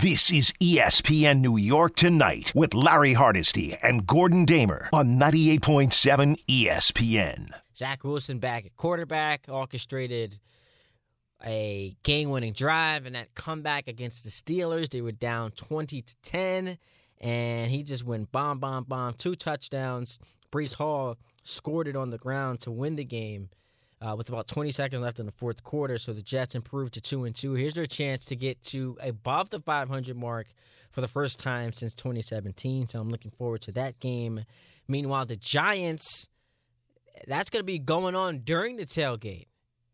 This is ESPN New York Tonight with Larry Hardesty and Gordon Damer on 98.7 ESPN. Zach Wilson back at quarterback, orchestrated a game-winning drive, and that comeback against the Steelers. They were down 20-10, and he just went bomb, 2 touchdowns. Breece Hall scored it on the ground to win the game with about 20 seconds left in the fourth quarter, so the Jets improved to 2-2. Here's their chance to get to above the 500 mark for the first time since 2017, so I'm looking forward to that game. Meanwhile, the Giants, that's going to be going on during the tailgate.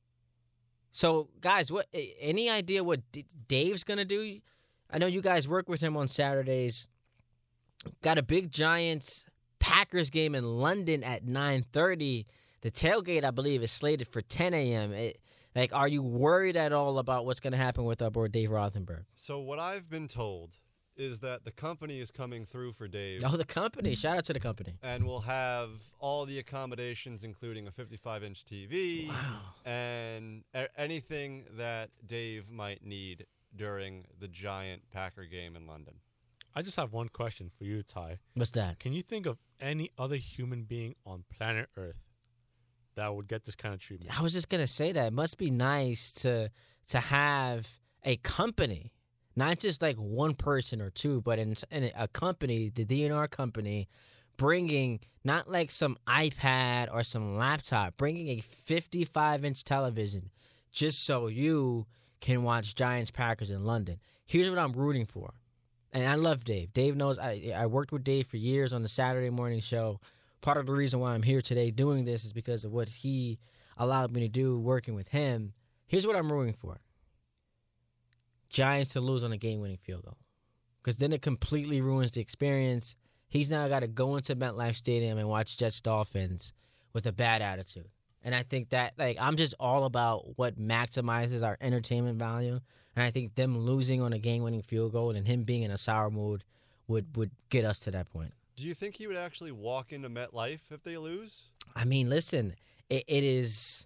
So, guys, any idea what Dave's going to do? I know you guys work with him on Saturdays. Got a big Giants-Packers game in London at 9:30. The tailgate, I believe, is slated for 10 a.m. Are you worried at all about what's going to happen with our boy Dave Rothenberg? So what I've been told is that the company is coming through for Dave. Oh, the company. Shout out to the company. And we'll have all the accommodations, including a 55-inch TV. Wow. And anything that Dave might need during the Giant Packer game in London. I just have one question for you, Ty. What's that? Can you think of any other human being on planet Earth that would get this kind of treatment? I was just going to say that. It must be nice to have a company, not just like one person or two, but in a company, the DNR company, bringing not like some iPad or some laptop, bringing a 55-inch television just so you can watch Giants-Packers in London. Here's what I'm rooting for. And I love Dave. Dave knows I worked with Dave for years on the Saturday morning show. Part of the reason why I'm here today doing this is because of what he allowed me to do working with him. Here's what I'm rooting for. Giants to lose on a game-winning field goal. Because then it completely ruins the experience. He's now got to go into MetLife Stadium and watch Jets-Dolphins with a bad attitude. And I think that, I'm just all about what maximizes our entertainment value. And I think them losing on a game-winning field goal and him being in a sour mood would get us to that point. Do you think he would actually walk into MetLife if they lose? I mean, listen, it's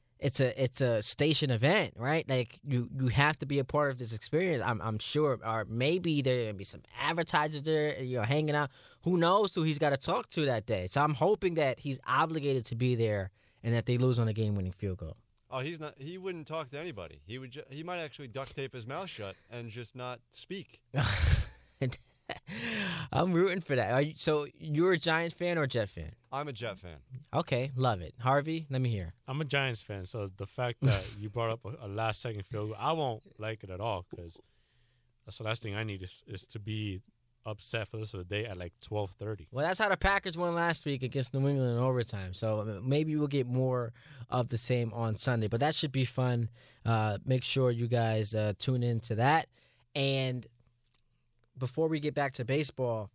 a station event, right? Like you have to be a part of this experience. I'm sure, or maybe there will be some advertisers there, hanging out. Who knows who he's got to talk to that day? So I'm hoping that he's obligated to be there and that they lose on a game-winning field goal. Oh, he's not. He wouldn't talk to anybody. He might actually duct tape his mouth shut and just not speak. I'm rooting for that. So you're a Giants fan or a Jet fan? I'm a Jet fan. Okay, love it. Harvey, let me hear. I'm a Giants fan, so the fact that you brought up a last-second field goal, I won't like it at all because that's the last thing I need is to be upset for the rest of the day at 12:30. Well, that's how the Packers won last week against New England in overtime. So maybe we'll get more of the same on Sunday. But that should be fun. Make sure you guys tune in to that. And before we get back to baseball,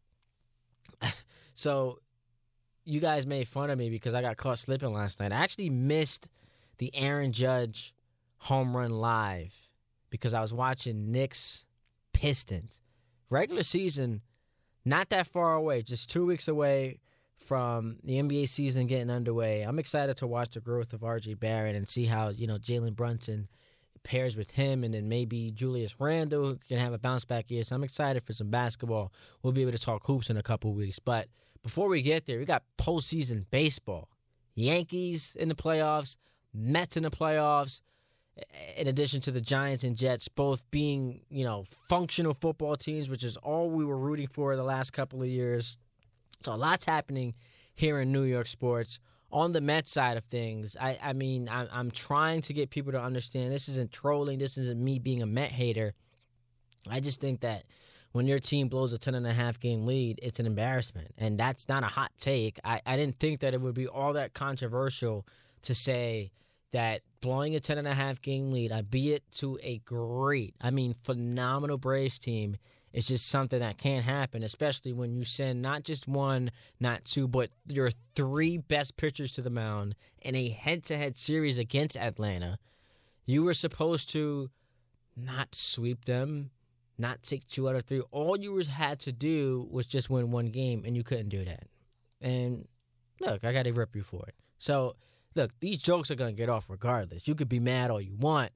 so you guys made fun of me because I got caught slipping last night. I actually missed the Aaron Judge home run live because I was watching Knicks Pistons. Regular season, not that far away, just 2 weeks away from the NBA season getting underway. I'm excited to watch the growth of R.J. Barrett and see how, Jalen Brunson pairs with him, and then maybe Julius Randle can have a bounce-back year. So I'm excited for some basketball. We'll be able to talk hoops in a couple weeks. But before we get there, we got postseason baseball. Yankees in the playoffs, Mets in the playoffs, in addition to the Giants and Jets both being, functional football teams, which is all we were rooting for the last couple of years. So a lot's happening here in New York sports. On the Mets side of things, I'm trying to get people to understand this isn't trolling. This isn't me being a Met hater. I just think that when your team blows a 10.5 game lead, it's an embarrassment. And that's not a hot take. I didn't think that it would be all that controversial to say that blowing a 10.5 game lead, albeit to a phenomenal Braves team, is just something that can't happen, especially when you send not just one, not two, but your 3 best pitchers to the mound in a head-to-head series against Atlanta. You were supposed to not sweep them, not take 2 out of 3. All you had to do was just win 1 game, and you couldn't do that. And look, I got to rip you for it. So, look, these jokes are going to get off regardless. You could be mad all you want.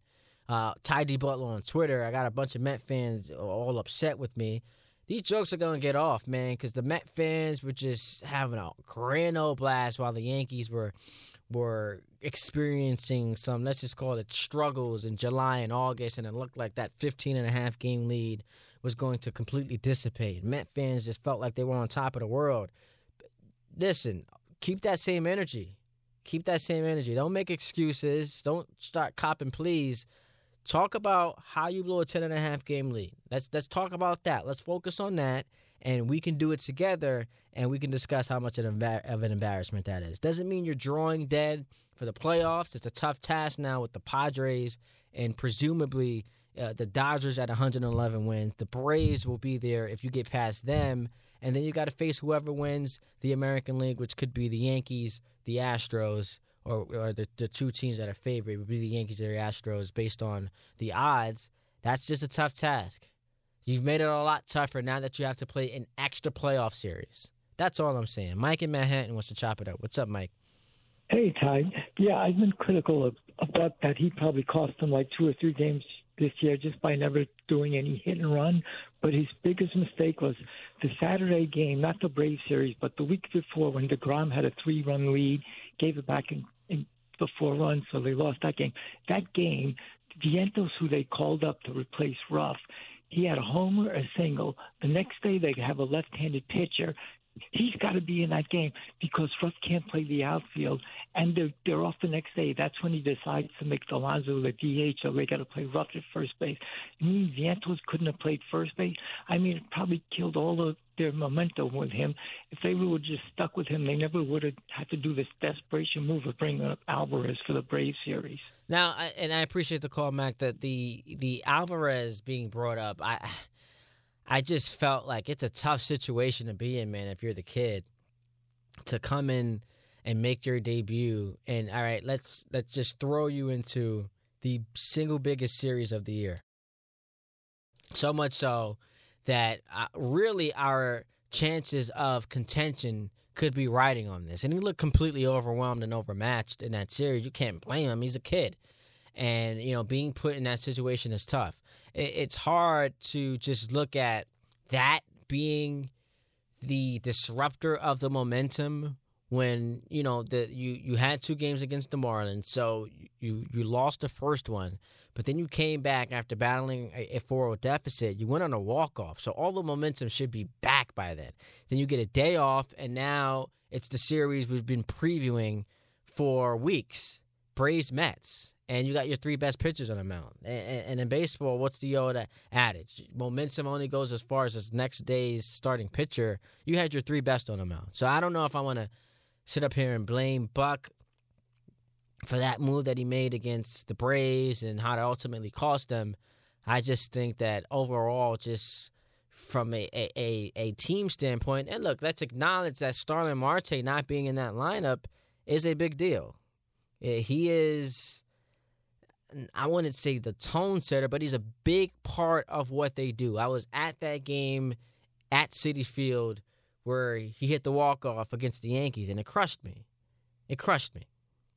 Ty D. Butler on Twitter. I got a bunch of Met fans all upset with me. These jokes are going to get off, man, because the Met fans were just having a grand old blast while the Yankees were experiencing some, let's just call it, struggles in July and August, and it looked like that 15.5 game lead was going to completely dissipate. Met fans just felt like they were on top of the world. Listen, keep that same energy. Keep that same energy. Don't make excuses. Don't start copping pleas. Talk about how you blow a 10.5 game lead. Let's talk about that. Let's focus on that, and we can do it together, and we can discuss how much of an embarrassment that is. Doesn't mean you're drawing dead for the playoffs. It's a tough task now with the Padres and presumably the Dodgers at 111 wins. The Braves will be there if you get past them, and then you got to face whoever wins the American League, which could be the Yankees, the Astros, or the two teams that are favored would be the Yankees or the Astros based on the odds. That's just a tough task. You've made it a lot tougher now that you have to play an extra playoff series. That's all I'm saying. Mike in Manhattan wants to chop it up. What's up, Mike? Hey, Ty. Yeah, I've been critical of Buck that he probably cost them like 2 or 3 games this year just by never doing any hit and run. But his biggest mistake was the Saturday game, not the Braves series, but the week before when DeGrom had a 3-run lead, gave it back in the 4 runs, so they lost that game. That game, Vientos, who they called up to replace Ruff, he had a homer, a single. The next day they have a left-handed pitcher. He's got to be in that game because Ruff can't play the outfield, and they're off the next day. That's when he decides to make Alonso the DH, so they got to play Ruff at first base. I mean, Vientos couldn't have played first base. I mean, it probably killed all of their momentum with him. If they would have just stuck with him, they never would have had to do this desperation move of bringing up Alvarez for the Braves series. Now, and I appreciate the call, Mac, that the Alvarez being brought up, I just felt like it's a tough situation to be in, man, if you're the kid, to come in and make your debut. And, all right, let's just throw you into the single biggest series of the year. So much so that really our chances of contention could be riding on this. And he looked completely overwhelmed and overmatched in that series. You can't blame him. He's a kid. And, being put in that situation is tough. It's hard to just look at that being the disruptor of the momentum when, you had 2 games against the Marlins, so you lost the first one, but then you came back after battling a 4-0 deficit. You went on a walk-off, so all the momentum should be back by then. Then you get a day off, and now it's the series we've been previewing for weeks, Braves-Mets. And you got your 3 best pitchers on the mound. And in baseball, what's the old adage? Momentum only goes as far as the next day's starting pitcher. You had your 3 best on the mound. So I don't know if I want to sit up here and blame Buck for that move that he made against the Braves and how it ultimately cost them. I just think that overall, just from a team standpoint, and look, let's acknowledge that Starling Marte not being in that lineup is a big deal. He is, I wouldn't say the tone setter, but he's a big part of what they do. I was at that game at Citi Field where he hit the walk-off against the Yankees, and it crushed me. It crushed me.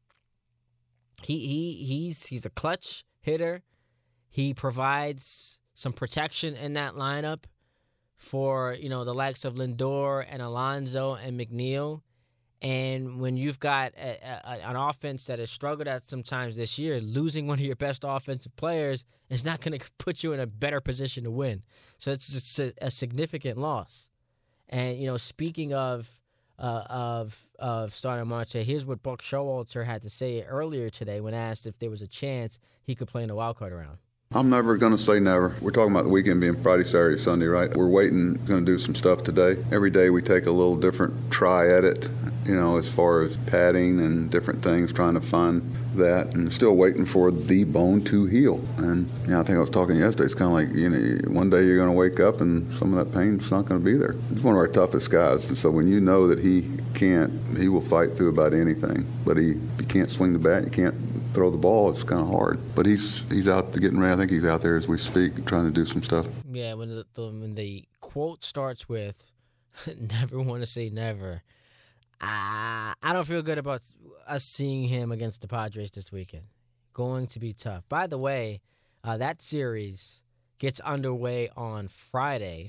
He's a clutch hitter. He provides some protection in that lineup for, the likes of Lindor and Alonso and McNeil. And when you've got an offense that has struggled at sometimes this year, losing one of your best offensive players is not going to put you in a better position to win. So it's just a significant loss. And, speaking of Starling Marte, here's what Buck Showalter had to say earlier today when asked if there was a chance he could play in the wild card round. I'm never going to say never. We're talking about the weekend being Friday, Saturday, Sunday, right? We're waiting, going to do some stuff today. Every day we take a little different try at it, as far as padding and different things, trying to find that, and still waiting for the bone to heal. And I think I was talking yesterday, it's kind of like, one day you're going to wake up and some of that pain's not going to be there. He's one of our toughest guys, and so when you know that he will fight through about anything. But he can't swing the bat, he can't throw the ball, it's kind of hard. But he's out getting ready. I think he's out there as we speak, trying to do some stuff. Yeah, when the quote starts with, never want to say never, I don't feel good about us seeing him against the Padres this weekend. Going to be tough. By the way, That series gets underway on Friday.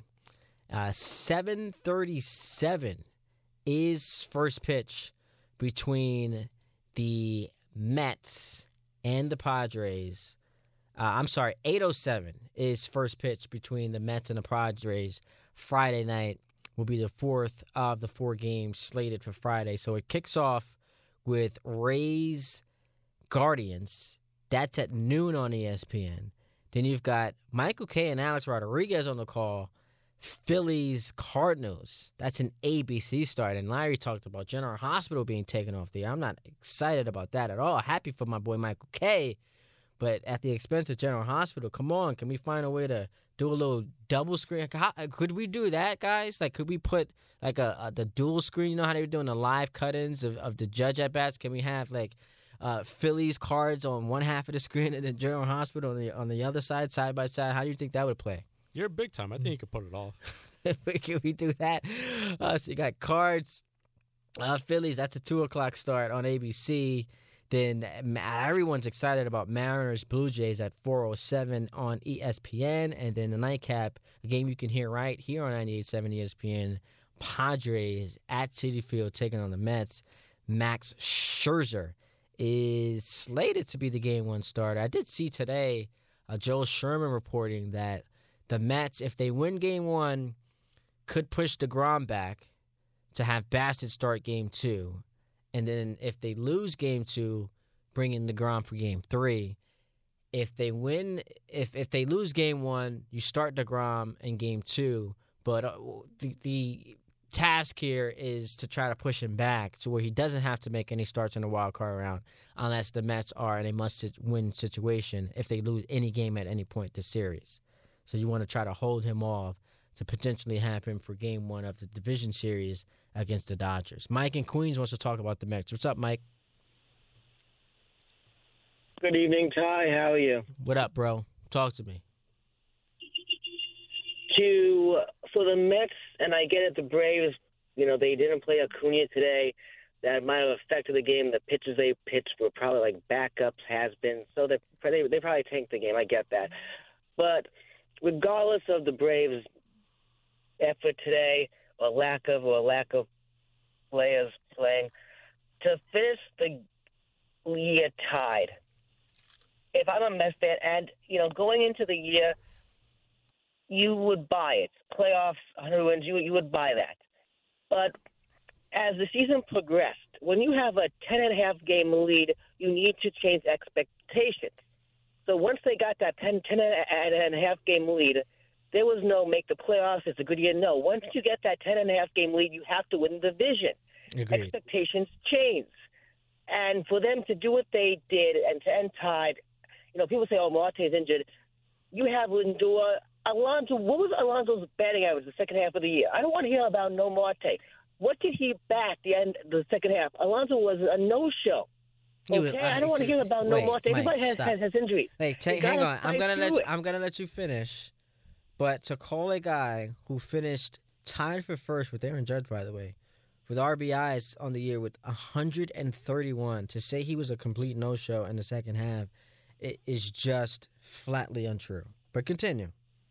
7:37 is first pitch between the Mets and the Padres. 8:07 is first pitch between the Mets and the Padres. Friday night will be the fourth of the 4 games slated for Friday. So it kicks off with Rays Guardians. That's at noon on ESPN. Then you've got Michael Kay and Alex Rodriguez on the call. Phillies Cardinals. That's an ABC start. And Larry talked about General Hospital being taken off the air. I'm not excited about that at all. Happy for my boy Michael Kay, but at the expense of General Hospital. Come on, can we find a way to do a little double screen? Could we do that, guys? Like, could we put like the dual screen? You know how they were doing the live cut-ins of the judge at bats? Can we have like Phillies cards on one half of the screen and then General Hospital on the other side by side? How do you think that would play? You're big time. I think you could put it off. Can we do that? So you got Cards, Phillies. That's a 2:00 start on ABC. Then everyone's excited about Mariners Blue Jays at 4:07 on ESPN, and then the nightcap, a game you can hear right here on 98.7 ESPN. Padres at Citi Field taking on the Mets. Max Scherzer is slated to be the Game 1 starter. I did see today Joel Sherman reporting that the Mets, if they win Game 1, could push DeGrom back to have Bassett start Game 2. And then if they lose Game 2, bring in DeGrom for Game 3. If they win, if they lose Game 1, you start DeGrom in Game 2. But the task here is to try to push him back to where he doesn't have to make any starts in the wild card round unless the Mets are in a must-win situation if they lose any game at any point this series. So you want to try to hold him off to potentially have him for Game 1 of the division series against the Dodgers. Mike in Queens wants to talk about the Mets. What's up, Mike? Good evening, Ty. How are you? What up, bro? Talk to me. For the Mets, and I get it, the Braves, they didn't play Acuna today. That might have affected the game. The pitches they pitched were probably like backups, has-been. So they probably tanked the game. I get that. But regardless of the Braves' effort today, or lack of players playing, to finish the year tied, if I'm a Mets fan, and, going into the year, you would buy it. Playoffs, 100 wins, you would buy that. But as the season progressed, when you have a 10.5 game lead, you need to change expectations. So once they got that 10.5 game lead, there was no make the playoffs, it's a good year. No, once you get that 10.5 game lead, you have to win the division. Agreed. Expectations change. And for them to do what they did and to end tied, people say, oh, Marte's injured. You have Lindor. Alonso, what was Alonso's batting average the second half of the year? I don't want to hear about no Marte. What did he bat the end of the second half? Alonso was a no-show. Okay, I don't want to hear about no Marte. Everybody has injuries. Hang on. I'm gonna let you finish. But to call a guy who finished tied for first with Aaron Judge, by the way, with RBIs on the year with 131, to say he was a complete no-show in the second half, it is just flatly untrue. But continue.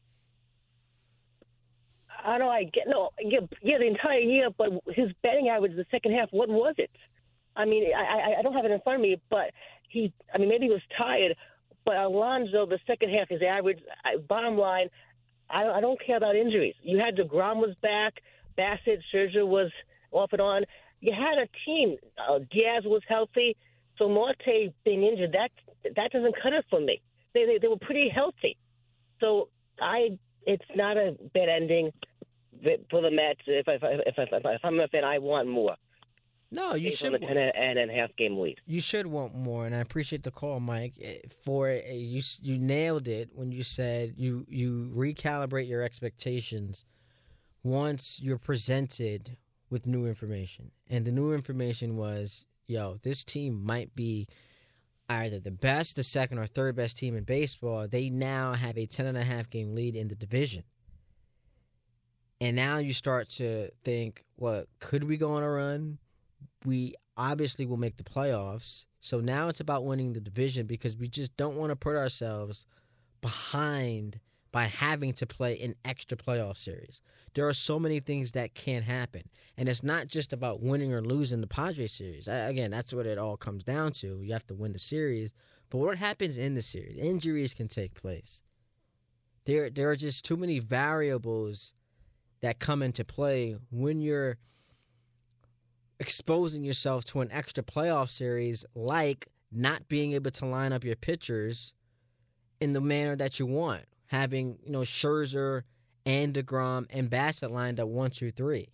I know. The entire year, but his batting average the second half, what was it? I mean, I don't have it in front of me, but maybe he was tired. But Alonso, the second half, his average. Bottom line, I don't care about injuries. You had DeGrom was back, Bassett, Scherzer was off and on. You had a team. Diaz was healthy, so Marte being injured, that doesn't cut it for me. They were pretty healthy, so it's not a bad ending for the Mets. If I'm a fan, I want more. No, you should. On the 10.5 game lead. You should want more, and I appreciate the call, Mike. You nailed it when you said you recalibrate your expectations once you're presented with new information, and the new information was, this team might be either the best, the second, or third best team in baseball. They now have a 10.5 game lead in the division. And now you start to think, could we go on a run? We obviously will make the playoffs. So now it's about winning the division because we just don't want to put ourselves behind by having to play an extra playoff series. There are so many things that can happen. And it's not just about winning or losing the Padres series. Again, that's what it all comes down to. You have to win the series. But what happens in the series? Injuries can take place. There are just too many variables that come into play when you're exposing yourself to an extra playoff series, like not being able to line up your pitchers in the manner that you want. Having, Scherzer and DeGrom and Bassett lined up 1, 2, 3.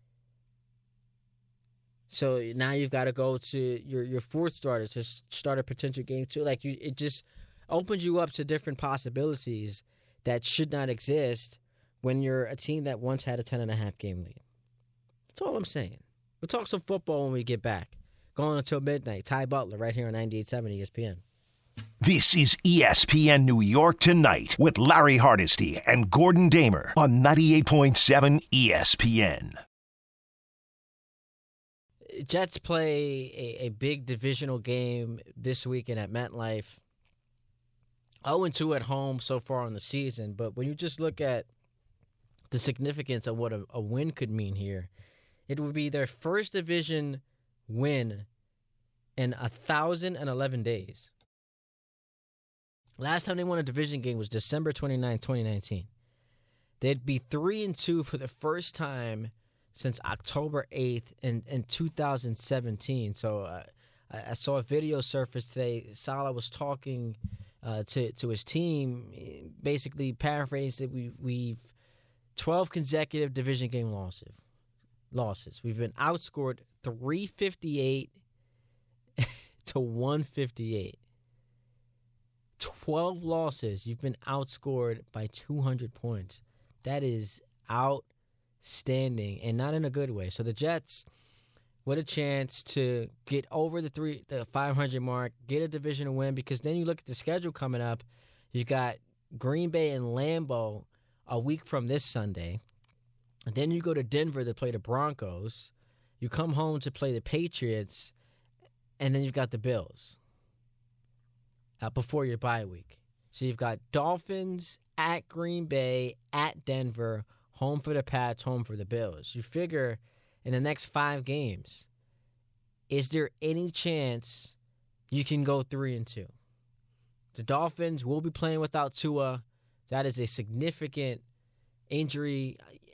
So now you've got to go to your fourth starter to start a potential game 2. It just opens you up to different possibilities that should not exist when you're a team that once had a 10.5 game lead. That's all I'm saying. We'll talk some football when we get back. Going until midnight. Ty Butler right here on 98.7 ESPN. This is ESPN New York Tonight with Larry Hardesty and Gordon Damer on 98.7 ESPN. Jets play a big divisional game this weekend at MetLife. 0-2 at home so far in the season, but when you just look at the significance of what a win could mean here, it would be their first division win in 1,011 days. Last time they won a division game was December 29, 2019. They'd be 3-2 for the first time since October 8th in 2017. So I saw a video surface today. Saleh was talking to his team, basically paraphrased that we've 12 consecutive division game losses. We've been outscored 358 to 158. 12 losses. You've been outscored by 200 points. That is outstanding, and not in a good way. So the Jets with a chance to get over the 500 mark, get a divisional win, because then you look at the schedule coming up. You got Green Bay and Lambeau a week from this Sunday. And then you go to Denver to play the Broncos. You come home to play the Patriots, and then you've got the Bills before your bye week. So you've got Dolphins at Green Bay, at Denver, home for the Pats, home for the Bills. You figure in the next 5 games, is there any chance you can go 3-2? The Dolphins will be playing without Tua. That is a significant injury.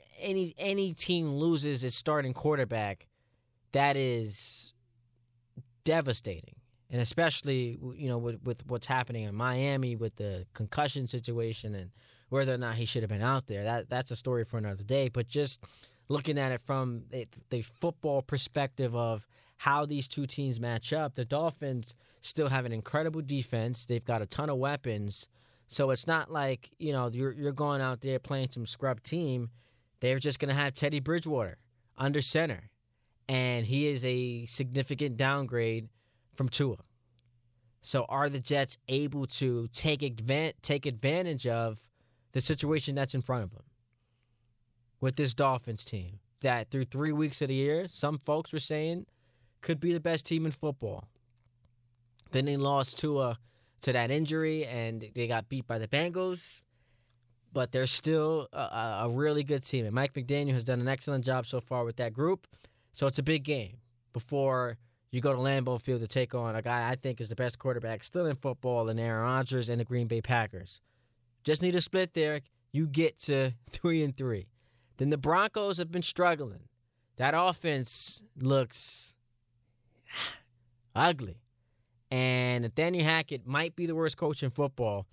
Any team loses its starting quarterback, that is devastating. And especially, with what's happening in Miami with the concussion situation and whether or not he should have been out there. That's a story for another day. But just looking at it from the football perspective of how these two teams match up, the Dolphins still have an incredible defense. They've got a ton of weapons. So it's not like, you're going out there playing some scrub team. They're just going to have Teddy Bridgewater under center. And he is a significant downgrade from Tua. So are the Jets able to take advantage of the situation that's in front of them with this Dolphins team that through 3 weeks of the year, some folks were saying could be the best team in football? Then they lost Tua to that injury, and they got beat by the Bengals. But they're still a really good team. And Mike McDaniel has done an excellent job so far with that group. So it's a big game before you go to Lambeau Field to take on a guy I think is the best quarterback still in football in Aaron Rodgers and the Green Bay Packers. Just need a split there. You get to 3-3. Then the Broncos have been struggling. That offense looks ugly. And Nathaniel Hackett might be the worst coach in football.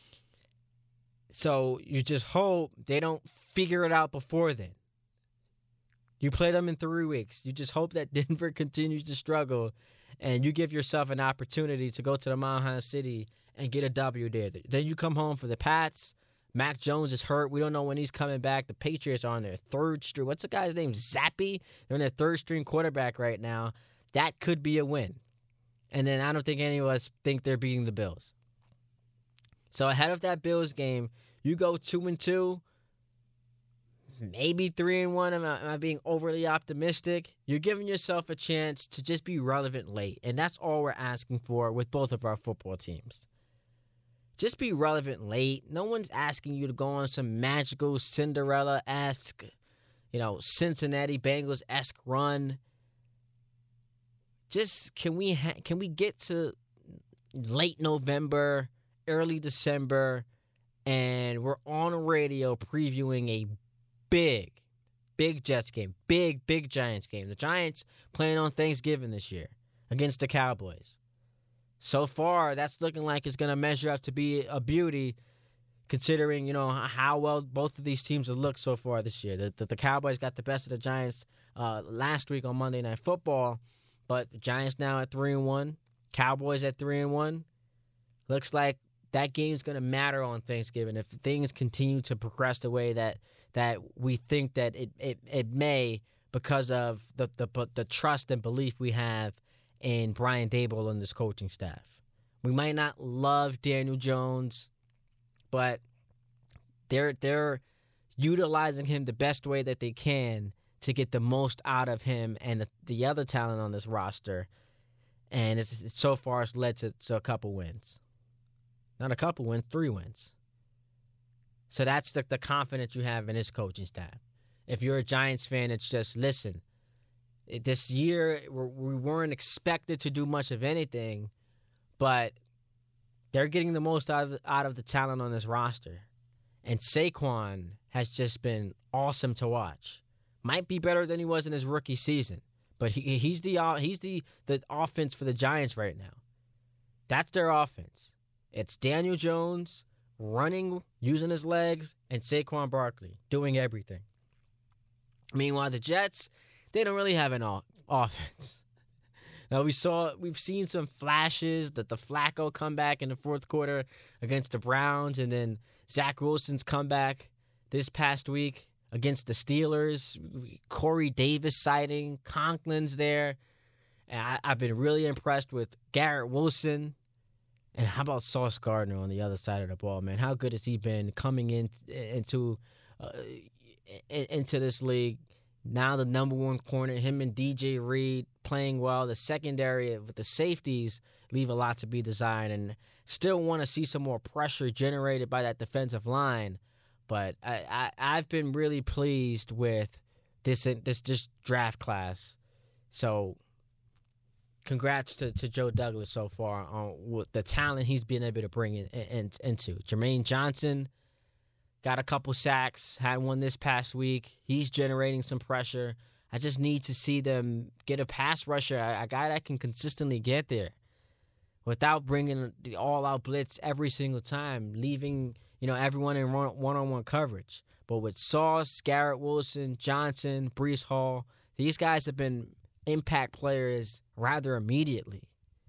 So you just hope they don't figure it out before then. You play them in 3 weeks. You just hope that Denver continues to struggle and you give yourself an opportunity to go to the Mile High City and get a W there. Then you come home for the Pats. Mac Jones is hurt. We don't know when he's coming back. The Patriots are on their third string. What's the guy's name? Zappy? They're on their third string quarterback right now. That could be a win. And then I don't think any of us think they're beating the Bills. So ahead of that Bills game, you go 2-2, maybe 3-1. Am I being overly optimistic? You're giving yourself a chance to just be relevant late. And that's all we're asking for with both of our football teams. just be relevant late. No one's asking you to go on some magical Cinderella-esque, Cincinnati Bengals-esque run. Just can we get to late November, early December, and we're on the radio previewing a big Jets game, big Giants game. The Giants playing on Thanksgiving this year against the Cowboys. So far, that's looking like it's going to measure up to be a beauty, considering how well both of these teams have looked so far this year. The Cowboys got the best of the Giants last week on Monday Night Football, but the Giants now at 3-1, Cowboys at 3-1. Looks like that game's going to matter on Thanksgiving if things continue to progress the way that we think that it may, because of the trust and belief we have in Brian Daboll and this coaching staff. We might not love Daniel Jones, but they're utilizing him the best way that they can to get the most out of him and the other talent on this roster. And so far it's led to a couple wins. Not a couple wins, 3 wins. So that's the confidence you have in his coaching staff. If you're a Giants fan, it's just, listen, this year we weren't expected to do much of anything, but they're getting the most out of the talent on this roster. And Saquon has just been awesome to watch. Might be better than he was in his rookie season, but he's the offense for the Giants right now. That's their offense. It's Daniel Jones running, using his legs, and Saquon Barkley doing everything. Meanwhile, the Jets, they don't really have an offense. Now, we've seen some flashes that the Flacco comeback in the fourth quarter against the Browns, and then Zach Wilson's comeback this past week against the Steelers. Corey Davis sighting, Conklin's there. And I've been really impressed with Garrett Wilson. And how about Sauce Gardner on the other side of the ball, man? How good has he been coming into this league? Now the number one corner, him and DJ Reed playing well. The secondary with the safeties leave a lot to be desired, and still want to see some more pressure generated by that defensive line. But I've been really pleased with this draft class. So congrats to Joe Douglas so far on what the talent he's been able to bring into. Jermaine Johnson got a couple sacks, had one this past week. He's generating some pressure. I just need to see them get a pass rusher, a guy that can consistently get there without bringing the all-out blitz every single time, leaving everyone in one-on-one coverage. But with Sauce, Garrett Wilson, Johnson, Breece Hall, these guys have been impact players rather immediately.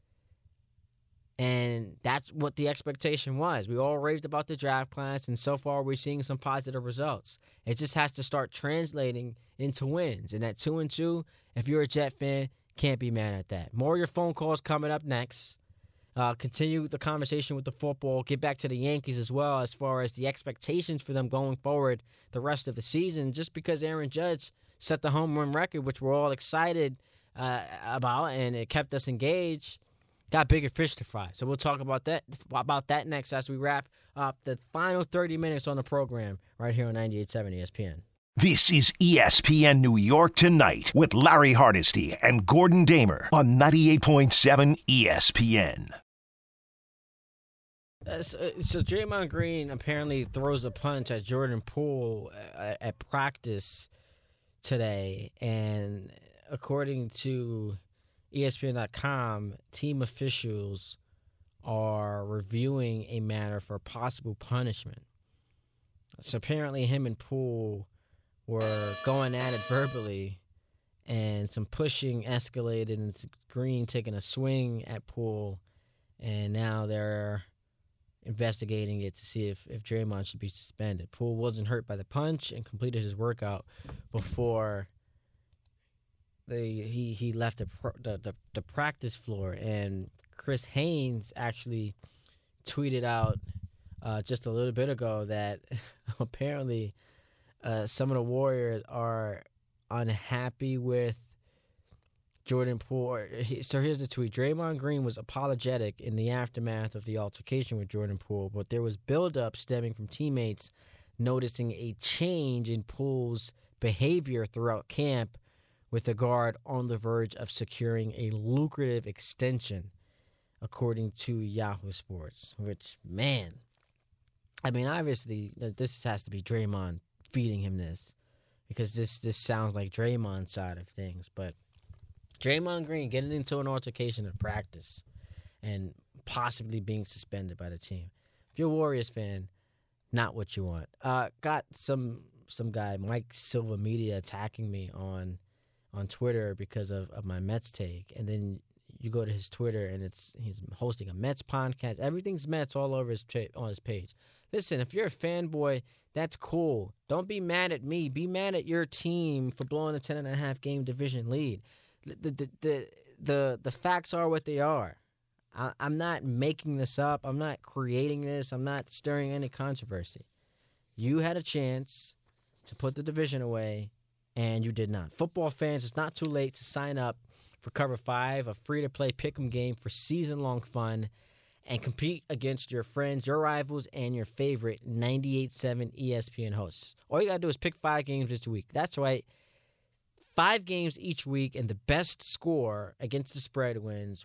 And that's what the expectation was. We all raved about the draft class, and so far we're seeing some positive results. It just has to start translating into wins. And at 2-2, if you're a Jet fan, can't be mad at that. More of your phone calls coming up next. Continue the conversation with the football. Get back to the Yankees as well as far as the expectations for them going forward the rest of the season. Just because Aaron Judge set the home run record, which we're all excited about, and it kept us engaged, got bigger fish to fry. So we'll talk about that next as we wrap up the final 30 minutes on the program right here on 98.7 ESPN. This is ESPN New York Tonight with Larry Hardesty and Gordon Damer on 98.7 ESPN. So Draymond Green apparently throws a punch at Jordan Poole at practice today, and according to ESPN.com, team officials are reviewing a matter for possible punishment. So apparently him and Poole were going at it verbally, and some pushing escalated, and Green taking a swing at Poole, and now they're investigating it to see if Draymond should be suspended. Poole wasn't hurt by the punch and completed his workout before he left the practice floor. And Chris Haynes actually tweeted out just a little bit ago that apparently some of the Warriors are unhappy with Jordan Poole. So here's the tweet. Draymond Green was apologetic in the aftermath of the altercation with Jordan Poole, but there was buildup stemming from teammates noticing a change in Poole's behavior throughout camp, with the guard on the verge of securing a lucrative extension, according to Yahoo Sports. Which, man, I mean, obviously, this has to be Draymond feeding him this, because this sounds like Draymond's side of things. But Draymond Green getting into an altercation in practice and possibly being suspended by the team. If you're a Warriors fan, not what you want. Got some guy, Mike Silva Media, attacking me on Twitter because of my Mets take. And then you go to his Twitter and he's hosting a Mets podcast. Everything's Mets all over on his page. Listen, if you're a fanboy, that's cool. Don't be mad at me. Be mad at your team for blowing a 10.5 game division lead. The facts are what they are. I'm not making this up. I'm not creating this. I'm not stirring any controversy. You had a chance to put the division away, and you did not. Football fans, it's not too late to sign up for Cover 5, a free-to-play pick'em game for season-long fun, and compete against your friends, your rivals, and your favorite 98.7 ESPN hosts. All you got to do is pick 5 games this week. That's right. 5 games each week, and the best score against the spread wins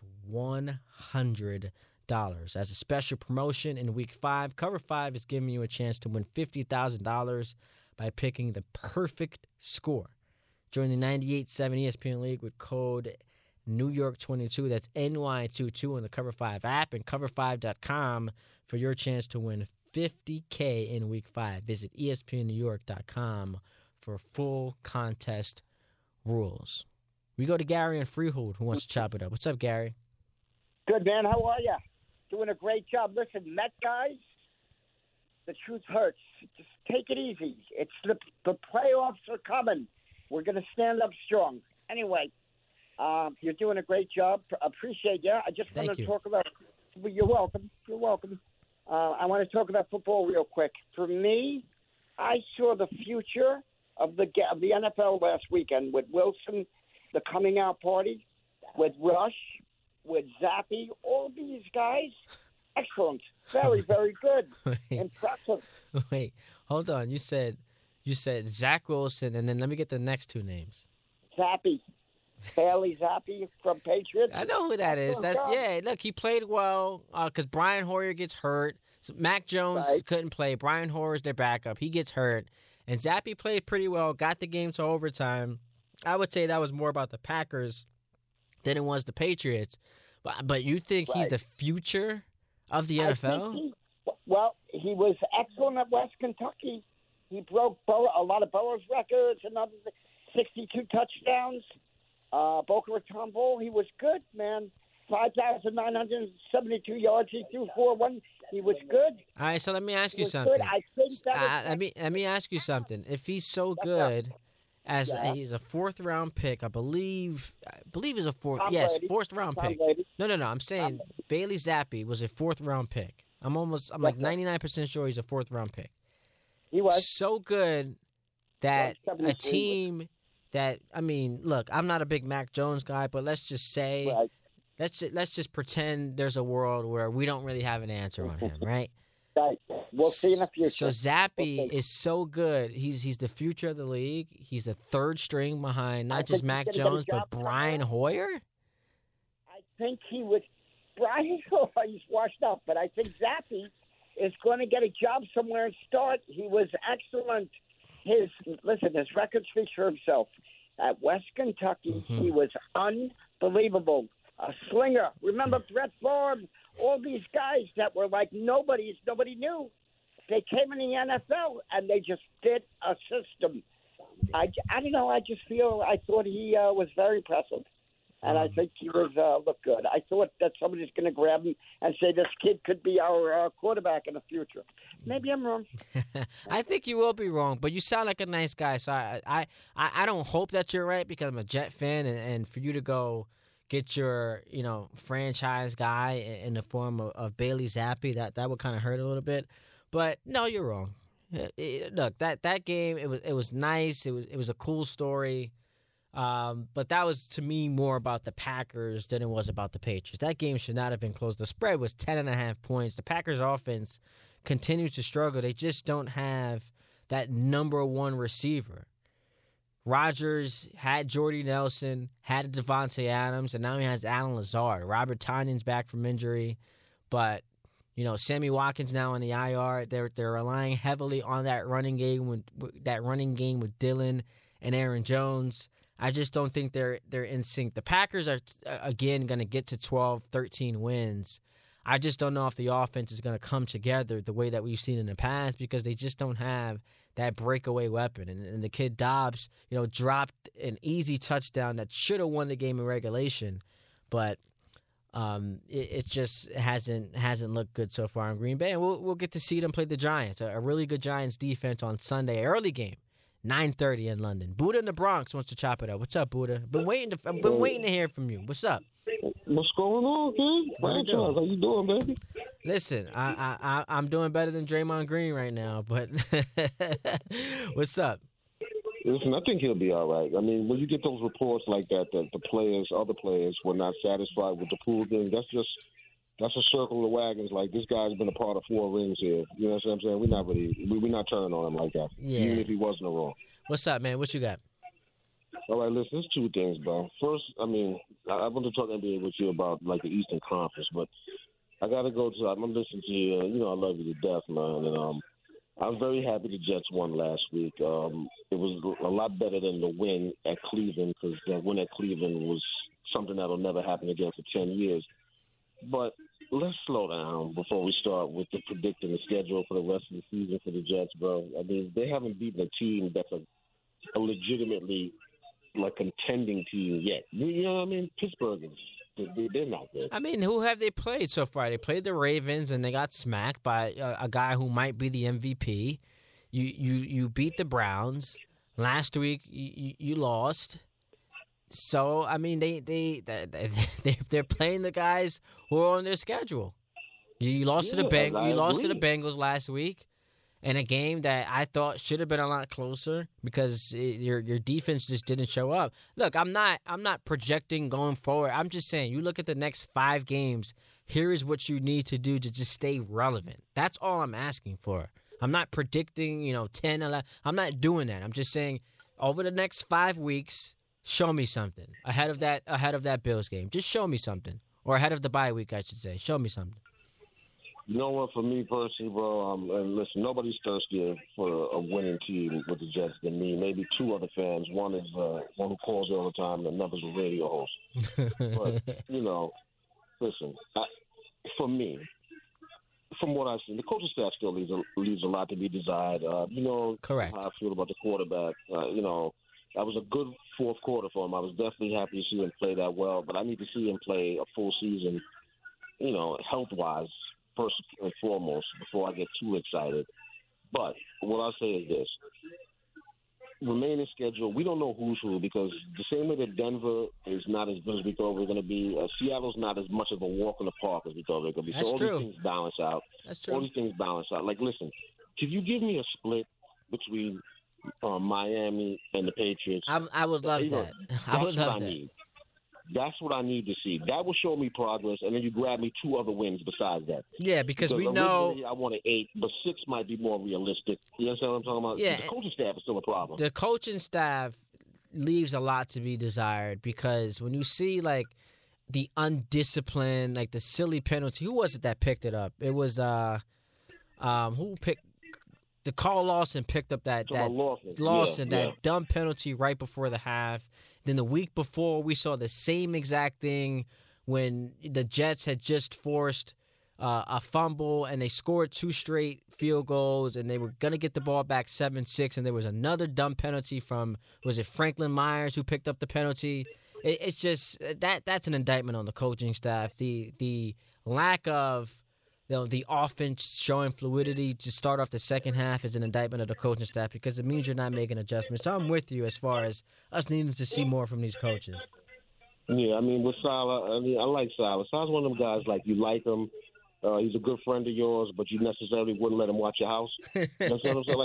$100. As a special promotion in Week 5, Cover 5 is giving you a chance to win $50,000 by picking the perfect score. Join the 98.7 ESPN League with code New York 22. That's NY22 on the Cover 5 app and cover5.com for your chance to win $50K in Week 5. Visit ESPNNewYork.com for full contest rules. We go to Gary and Freehold, who wants to chop it up. What's up, Gary? Good, man. How are you? Doing a great job. Listen, Met guys, the truth hurts. Just take it easy. It's the playoffs are coming. We're going to stand up strong. Anyway, you're doing a great job. Appreciate you. I just want to talk about. You're welcome. You're welcome. I want to talk about football real quick. For me, I saw the future of the NFL last weekend with Wilson, the coming out party, with Rush, with Zappy, all these guys. Excellent. Very, very good. Impressive. Wait, hold on. You said Zach Wilson, and then let me get the next 2 names. Zappy. Bailey Zappy from Patriots. I know who that is. Look, he played well because Brian Hoyer gets hurt. So Mac Jones couldn't play. Brian Hoyer's their backup. He gets hurt. And Zappy played pretty well, got the game to overtime. I would say that was more about the Packers than it was the Patriots. But you think he's the future of the NFL? He was excellent at West Kentucky. He broke a lot of Burrow's records, another 62 touchdowns. Boca Raton Bowl, he was good, man. 5,972 yards. He threw 4-1. He was good. All right, so let me ask you something. I think that let me ask you something. If he's so good, he's a 4th-round pick, I believe he's a 4th. Yes, 4th-round pick. No. I'm saying Bailey Zappe was a 4th-round pick. I'm like 99% sure he's a 4th-round pick. He was so good that a team that, I mean, look, I'm not a big Mac Jones guy, but let's just say. Right. Let's just pretend there's a world where we don't really have an answer on him, right? Right. We'll see in the future. So Zappe is so good. He's the future of the league. He's the 3rd string behind not just Mac Jones, but Brian Hoyer. I think he would. Brian Hoyer's washed up, but I think Zappe is going to get a job somewhere and start. He was excellent. His record speaks for himself. At West Kentucky, he was unbelievable. A slinger. Remember Brett Favre? All these guys that were like nobody knew. They came in the NFL and they just fit a system. I don't know. I thought he was very impressive. And I think he was looked good. I thought that somebody's going to grab him and say this kid could be our quarterback in the future. Maybe I'm wrong. I think you will be wrong, but you sound like a nice guy. So I don't hope that you're right because I'm a Jet fan, and for you to go get your franchise guy in the form of Bailey Zappe, that would kind of hurt a little bit. But no, you're wrong. Look, that game it was nice. It was a cool story. But that was, to me, more about the Packers than it was about the Patriots. That game should not have been close. The spread was 10.5 points. The Packers' offense continues to struggle. They just don't have that number one receiver. Rodgers had Jordy Nelson, had Devontae Adams, and now he has Alan Lazard. Robert Tonyan's back from injury, but Sammy Watkins now on the IR. They're relying heavily on that running game with Dylan and Aaron Jones. I just don't think they're in sync. The Packers are again going to get to 12, 13 wins. I just don't know if the offense is going to come together the way that we've seen in the past because they just don't have that breakaway weapon. And the kid Dobbs, dropped an easy touchdown that should have won the game in regulation, but it just hasn't looked good so far in Green Bay. And we'll get to see them play the Giants, a really good Giants defense on Sunday, early game, 9:30 in London. Buddha in the Bronx wants to chop it up. What's up, Buddha? I've been waiting to hear from you. What's up? What's going on, kid? How you doing, baby? Listen, I'm doing better than Draymond Green right now, but what's up? Listen, I think he'll be all right. I mean, when you get those reports like that the other players were not satisfied with the pool game, that's a circle of wagons. Like, this guy's been a part of 4 rings here. You know what I'm saying? We're not turning on him like that, even if he wasn't wrong. What's up, man? What you got? All right, listen, there's 2 things, bro. First, I mean, I want to talk NBA with you about, like, the Eastern Conference, but I got to go to – I'm going to listen to you. I love you to death, man. And I'm very happy the Jets won last week. It was a lot better than the win at Cleveland because the win at Cleveland was something that will never happen again for 10 years. But let's slow down before we start with predicting the schedule for the rest of the season for the Jets, bro. I mean, they haven't beaten a team that's a legitimately – like contending team yet. You know what I mean? Pittsburgh, they're not good. I mean, who have they played so far? They played the Ravens, and they got smacked by a guy who might be the MVP. You beat the Browns. Last week, you lost. So, I mean, they're playing the guys who are on their schedule. You lost to the Bengals. You lost to the Bengals last week. In a game that I thought should have been a lot closer because your defense just didn't show up. Look, I'm not projecting going forward. I'm just saying, you look at the next 5 games, here is what you need to do to just stay relevant. That's all I'm asking for. I'm not predicting, 10, 11. I'm not doing that. I'm just saying, over the next 5 weeks, show me something ahead of that Bills game. Just show me something, or ahead of the bye week, I should say. Show me something. You know what? For me personally, bro, and listen, nobody's thirstier for a winning team with the Jets than me. Maybe 2 other fans. One is one who calls all the time, and another's a radio host. But listen, for me, from what I've seen, the coaching staff still leaves a lot to be desired. Correct. How I feel about the quarterback. That was a good fourth quarter for him. I was definitely happy to see him play that well, but I need to see him play a full season, health-wise, first and foremost, before I get too excited. But what I'll say is this. Remaining schedule, we don't know who's who because the same way that Denver is not as good as we thought we were going to be, Seattle's not as much of a walk in the park as we thought they were going to be. That's so all true. these things balance out. That's true. All these things balance out. Like, listen, could you give me a split between Miami and the Patriots? I would love that. I would love that. That's what I need to see. That will show me progress, and then you grab me 2 other wins besides that. Yeah, because we know I wanted 8, but 6 might be more realistic. You understand what I'm talking about? Yeah, the coaching staff is still a problem. The coaching staff leaves a lot to be desired because when you see like the undisciplined, like the silly penalty, who was it that picked it up? It was who picked. The Carl Lawson picked up that dumb penalty right before the half. Then the week before, we saw the same exact thing when the Jets had just forced a fumble and they scored 2 straight field goals and they were going to get the ball back 7-6, and there was another dumb penalty from, was it Franklin Myers who picked up the penalty? It's just that's an indictment on the coaching staff. The lack of the offense showing fluidity to start off the second half is an indictment of the coaching staff because it means you're not making adjustments. So I'm with you as far as us needing to see more from these coaches. Yeah, I mean, with Saleh, I like Saleh. Saleh's one of them guys, like, you like him, He's a good friend of yours, but you necessarily wouldn't let him watch your house. You know what I'm saying?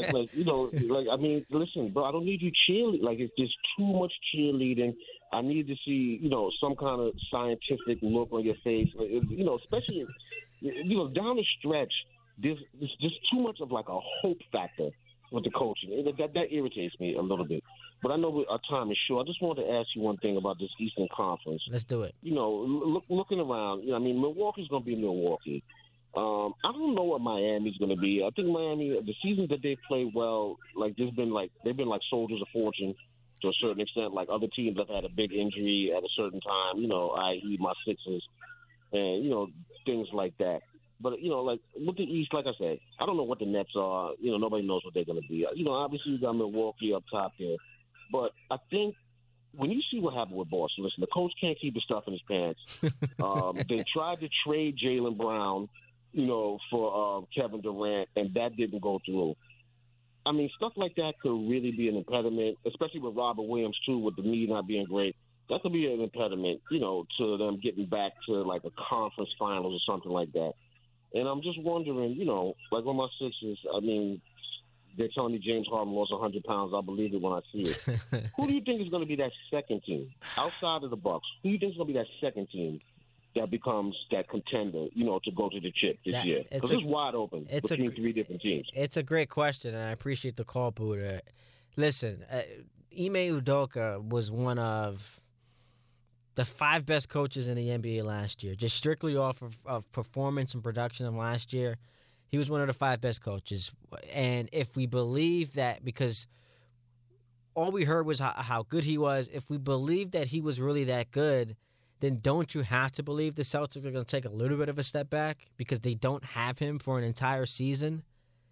I mean, listen, bro, I don't need you cheerleading. Like, it's just too much cheerleading. I need to see, some kind of scientific look on your face. Especially, down the stretch, there's just too much of like a hope factor with the coaching. That irritates me a little bit. But I know our time is short. I just wanted to ask you one thing about this Eastern Conference. Let's do it. Looking around, Milwaukee's going to be Milwaukee. I don't know what Miami's going to be. I think Miami, the seasons that they've played well, like they've been like soldiers of fortune to a certain extent. Like other teams have had a big injury at a certain time, i.e. my Sixers, and things like that. But like with the East, like I said, I don't know what the Nets are. Nobody knows what they're going to be. Obviously you got Milwaukee up top there, but I think when you see what happened with Boston, listen, the coach can't keep his stuff in his pants. They tried to trade Jaylen Brown, for Kevin Durant, and that didn't go through. I mean, stuff like that could really be an impediment, especially with Robert Williams, too, with the knee not being great. That could be an impediment, to them getting back to, like, a conference finals or something like that. And I'm just wondering, like with my Sixers, I mean, they're telling me James Harden lost 100 pounds. I believe it when I see it. Who do you think is going to be that second team outside of the Bucks? Who do you think is going to be that second team that becomes that contender, to go to the chip this year? Because it's wide open between three different teams. It's a great question, and I appreciate the call, Buddha. Listen, Ime Udoka was one of the 5 best coaches in the NBA last year, just strictly off of performance and production of last year. He was one of the 5 best coaches. And if we believe that, because all we heard was how good he was, if we believe that he was really that good, then don't you have to believe the Celtics are going to take a little bit of a step back because they don't have him for an entire season?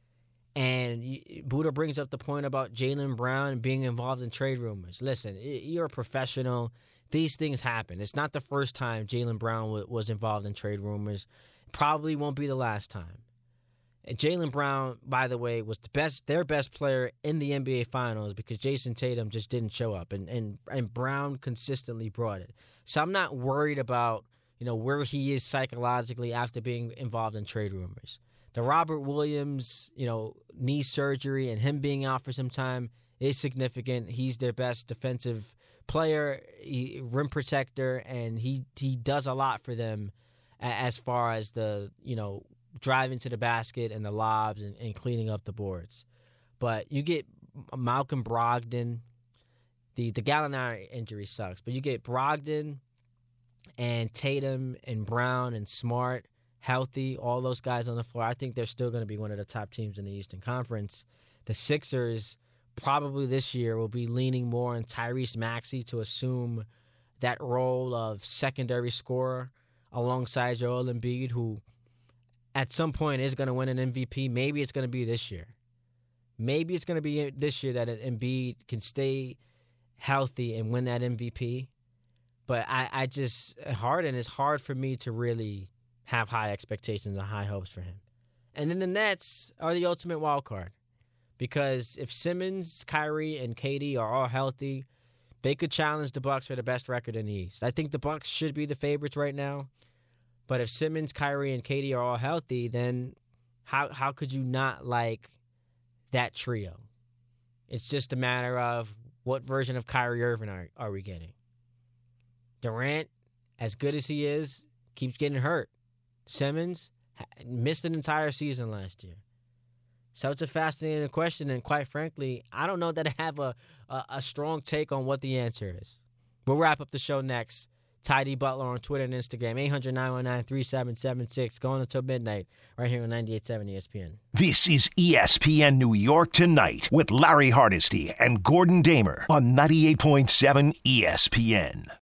And Buddha brings up the point about Jaylen Brown being involved in trade rumors. Listen, you're a professional. These things happen. It's not the first time Jaylen Brown was involved in trade rumors. Probably won't be the last time. And Jaylen Brown, by the way, was their best player in the NBA Finals because Jason Tatum just didn't show up, and Brown consistently brought it. So I'm not worried about where he is psychologically after being involved in trade rumors. The Robert Williams knee surgery and him being out for some time is significant. He's their best defensive player, rim protector, and he does a lot for them as far as the driving to the basket and the lobs and cleaning up the boards. But you get Malcolm Brogdon. The Gallinari injury sucks, but you get Brogdon and Tatum and Brown and Smart healthy, all those guys on the floor. I think they're still going to be one of the top teams in the Eastern Conference. The Sixers probably this year will be leaning more on Tyrese Maxey to assume that role of secondary scorer alongside Joel Embiid, who at some point is going to win an MVP. Maybe it's going to be this year. Maybe it's going to be this year that Embiid can stay healthy and win that MVP. But I just, Harden, it's hard for me to really have high expectations and high hopes for him. And then the Nets are the ultimate wild card. Because if Simmons, Kyrie, and KD are all healthy, they could challenge the Bucks for the best record in the East. I think the Bucks should be the favorites right now. But if Simmons, Kyrie, and KD are all healthy, then how could you not like that trio? It's just a matter of what version of Kyrie Irving are we getting. Durant, as good as he is, keeps getting hurt. Simmons missed an entire season last year. So it's a fascinating question, and quite frankly, I don't know that I have a strong take on what the answer is. We'll wrap up the show next. Ty D. Butler on Twitter and Instagram, 800-919-3776, going until midnight, right here on 98.7 ESPN. This is ESPN New York Tonight with Larry Hardesty and Gordon Damer on 98.7 ESPN.